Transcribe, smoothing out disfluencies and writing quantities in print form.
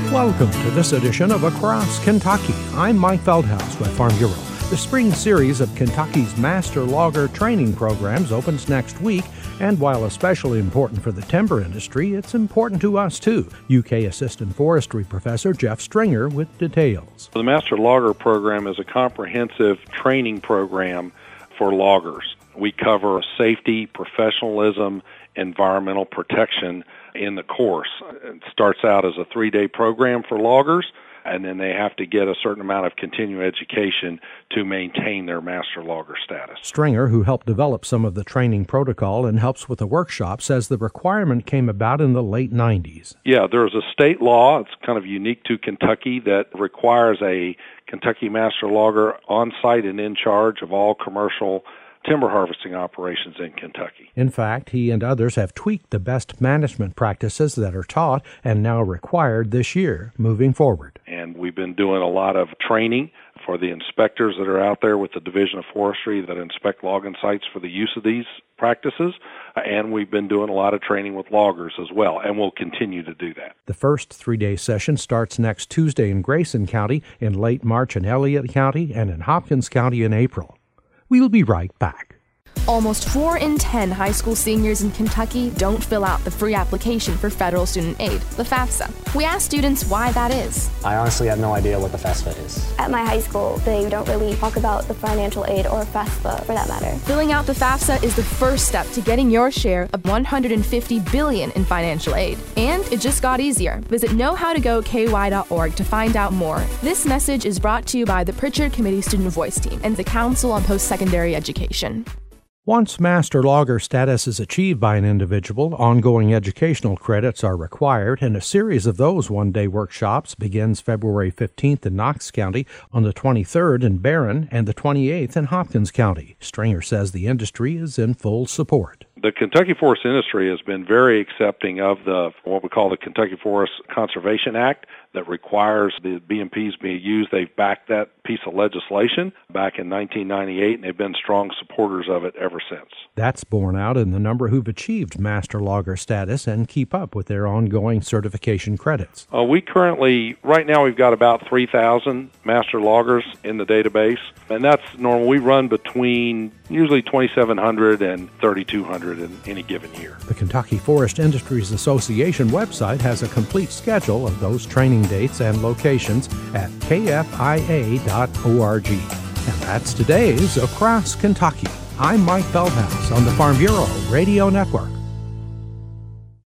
Welcome to this edition of Across Kentucky. I'm Mike Feldhaus with Farm Bureau. The spring series of Kentucky's Master Logger training programs opens next week, and while especially important for the timber industry, it's important to us too. UK Assistant Forestry Professor Jeff Stringer with details. The Master Logger program is a comprehensive training program for loggers. We cover safety, professionalism, environmental protection in the course. It starts out as a 3-day program for loggers, and then they have to get a certain amount of continuing education to maintain their master logger status. Stringer, who helped develop some of the training protocol and helps with the workshop, says the requirement came about in the late 90s. Yeah, there's a state law, it's kind of unique to Kentucky, that requires a Kentucky master logger on site and in charge of all commercial timber harvesting operations in Kentucky. In fact, he and others have tweaked the best management practices that are taught and now required this year, moving forward. And we've been doing a lot of training for the inspectors that are out there with the Division of Forestry that inspect logging sites for the use of these practices, and we've been doing a lot of training with loggers as well, and we'll continue to do that. The first 3-day session starts next Tuesday in Grayson County, in late March in Elliott County, and in Hopkins County in April. We'll be right back. Almost 4 in 10 high school seniors in Kentucky don't fill out the free application for federal student aid, the FAFSA. We asked students why that is. I honestly have no idea what the FAFSA is. At my high school, they don't really talk about the financial aid or FAFSA for that matter. Filling out the FAFSA is the first step to getting your share of $150 billion in financial aid. And it just got easier. Visit knowhowtogoky.org to find out more. This message is brought to you by the Pritchard Committee Student Voice Team and the Council on Post-Secondary Education. Once master logger status is achieved by an individual, ongoing educational credits are required, and a series of those one-day workshops begins February 15th in Knox County, on the 23rd in Barron, and the 28th in Hopkins County. Stringer says the industry is in full support. The Kentucky forest industry has been very accepting of what we call the Kentucky Forest Conservation Act that requires the BMPs be used. They've backed that piece of legislation back in 1998, and they've been strong supporters of it ever since. That's borne out in the number who've achieved master logger status and keep up with their ongoing certification credits. We currently, right now, we've got about 3,000 master loggers in the database, and that's normal. We run between usually 2,700 and 3,200 in any given year. The Kentucky Forest Industries Association website has a complete schedule of those training dates and locations at kfia.org. And that's today's Across Kentucky. I'm Mike Feldhaus on the Farm Bureau Radio Network.